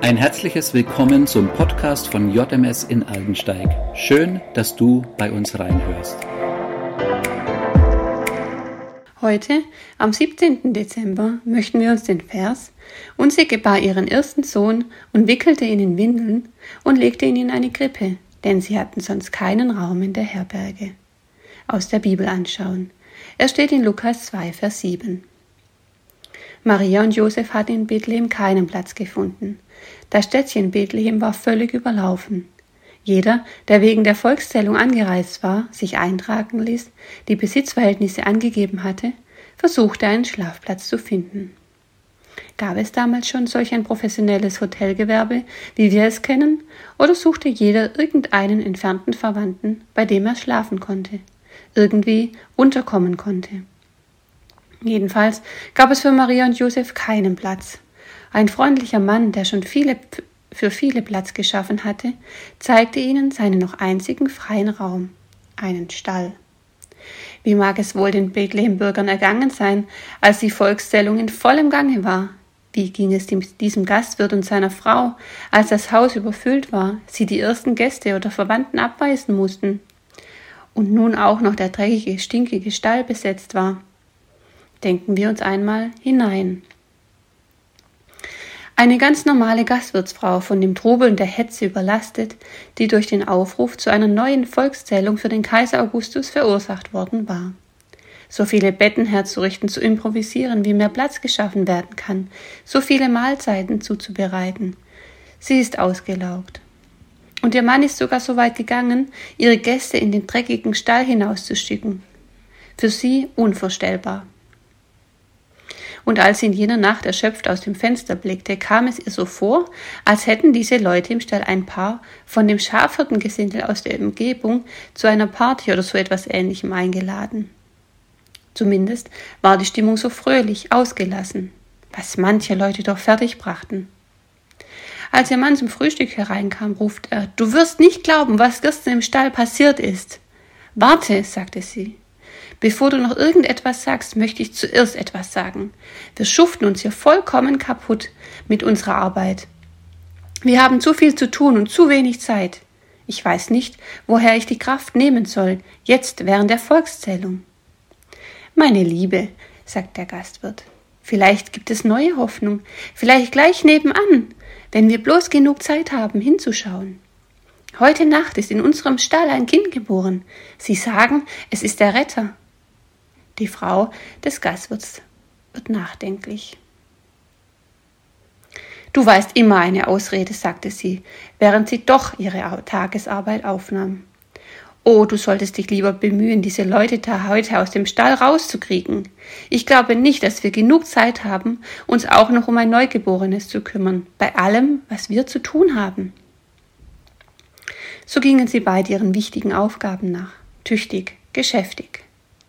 Ein herzliches Willkommen zum Podcast von JMS in Aldensteig. Schön, dass du bei uns reinhörst. Heute, am 17. Dezember, möchten wir uns den Vers: Und sie gebar ihren ersten Sohn und wickelte ihn in Windeln und legte ihn in eine Krippe, denn sie hatten sonst keinen Raum in der Herberge, aus der Bibel anschauen. Er steht in Lukas 2, Vers 7. Maria und Josef hatten in Bethlehem keinen Platz gefunden. Das Städtchen Bethlehem war völlig überlaufen. Jeder, der wegen der Volkszählung angereist war, sich eintragen ließ, die Besitzverhältnisse angegeben hatte, versuchte einen Schlafplatz zu finden. Gab es damals schon solch ein professionelles Hotelgewerbe, wie wir es kennen, oder suchte jeder irgendeinen entfernten Verwandten, bei dem er schlafen konnte, irgendwie unterkommen konnte? Jedenfalls gab es für Maria und Josef keinen Platz. Ein freundlicher Mann, der schon für viele Platz geschaffen hatte, zeigte ihnen seinen noch einzigen freien Raum, einen Stall. Wie mag es wohl den Bethlehem-Bürgern ergangen sein, als die Volkszählung in vollem Gange war? Wie ging es diesem Gastwirt und seiner Frau, als das Haus überfüllt war, sie die ersten Gäste oder Verwandten abweisen mussten und nun auch noch der dreckige, stinkige Stall besetzt war? Denken wir uns einmal hinein. Eine ganz normale Gastwirtsfrau, von dem Trubel und der Hetze überlastet, die durch den Aufruf zu einer neuen Volkszählung für den Kaiser Augustus verursacht worden war. So viele Betten herzurichten, zu improvisieren, wie mehr Platz geschaffen werden kann, so viele Mahlzeiten zuzubereiten. Sie ist ausgelaugt. Und ihr Mann ist sogar so weit gegangen, ihre Gäste in den dreckigen Stall hinauszuschicken. Für sie unvorstellbar. Und als sie in jener Nacht erschöpft aus dem Fenster blickte, kam es ihr so vor, als hätten diese Leute im Stall ein Paar von dem Schafhirtengesindel aus der Umgebung zu einer Party oder so etwas Ähnlichem eingeladen. Zumindest war die Stimmung so fröhlich, ausgelassen, was manche Leute doch fertig brachten. Als ihr Mann zum Frühstück hereinkam, ruft er: »Du wirst nicht glauben, was gestern im Stall passiert ist.« »Warte«, sagte sie. »Bevor du noch irgendetwas sagst, möchte ich zuerst etwas sagen. Wir schuften uns hier vollkommen kaputt mit unserer Arbeit. Wir haben zu viel zu tun und zu wenig Zeit. Ich weiß nicht, woher ich die Kraft nehmen soll, jetzt während der Volkszählung.« »Meine Liebe«, sagt der Gastwirt, »vielleicht gibt es neue Hoffnung, vielleicht gleich nebenan, wenn wir bloß genug Zeit haben, hinzuschauen. Heute Nacht ist in unserem Stall ein Kind geboren. Sie sagen, es ist der Retter.« Die Frau des Gastwirts wird nachdenklich. »Du weißt immer eine Ausrede«, sagte sie, während sie doch ihre Tagesarbeit aufnahm. »Oh, du solltest dich lieber bemühen, diese Leute da heute aus dem Stall rauszukriegen. Ich glaube nicht, dass wir genug Zeit haben, uns auch noch um ein Neugeborenes zu kümmern, bei allem, was wir zu tun haben.« So gingen sie beide ihren wichtigen Aufgaben nach, tüchtig, geschäftig.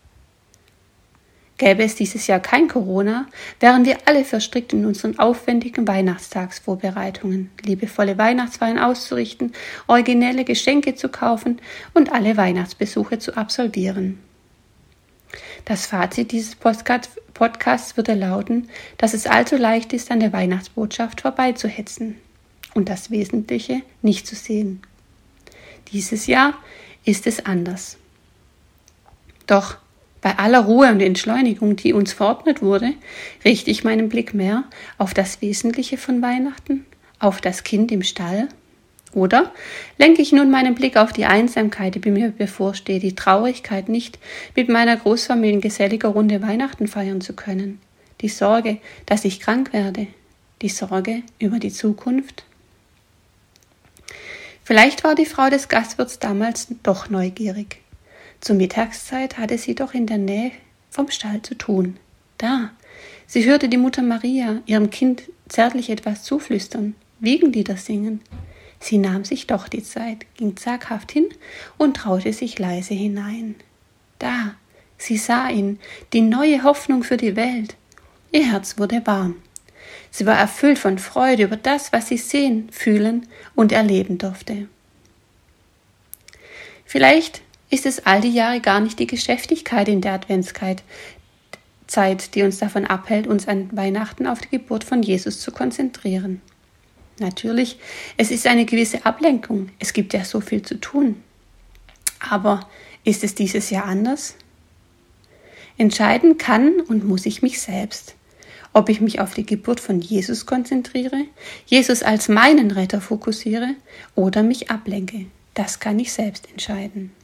Gäbe es dieses Jahr kein Corona, wären wir alle verstrickt in unseren aufwendigen Weihnachtstagsvorbereitungen, liebevolle Weihnachtsfeiern auszurichten, originelle Geschenke zu kaufen und alle Weihnachtsbesuche zu absolvieren. Das Fazit dieses Podcasts würde lauten, dass es allzu leicht ist, an der Weihnachtsbotschaft vorbeizuhetzen und das Wesentliche nicht zu sehen. Dieses Jahr ist es anders. Doch bei aller Ruhe und Entschleunigung, die uns verordnet wurde, richte ich meinen Blick mehr auf das Wesentliche von Weihnachten, auf das Kind im Stall? Oder lenke ich nun meinen Blick auf die Einsamkeit, die mir bevorsteht, die Traurigkeit, nicht mit meiner Großfamilie in geselliger Runde Weihnachten feiern zu können, die Sorge, dass ich krank werde, die Sorge über die Zukunft? Vielleicht war die Frau des Gastwirts damals doch neugierig. Zur Mittagszeit hatte sie doch in der Nähe vom Stall zu tun. Da, sie hörte die Mutter Maria ihrem Kind zärtlich etwas zuflüstern, Wiegenlieder singen. Sie nahm sich doch die Zeit, ging zaghaft hin und traute sich leise hinein. Da, sie sah ihn, die neue Hoffnung für die Welt. Ihr Herz wurde warm. Sie war erfüllt von Freude über das, was sie sehen, fühlen und erleben durfte. Vielleicht ist es all die Jahre gar nicht die Geschäftigkeit in der Adventszeit, die uns davon abhält, uns an Weihnachten auf die Geburt von Jesus zu konzentrieren. Natürlich, es ist eine gewisse Ablenkung. Es gibt ja so viel zu tun. Aber ist es dieses Jahr anders? Entscheiden kann und muss ich mich selbst. Ob ich mich auf die Geburt von Jesus konzentriere, Jesus als meinen Retter fokussiere oder mich ablenke, das kann ich selbst entscheiden.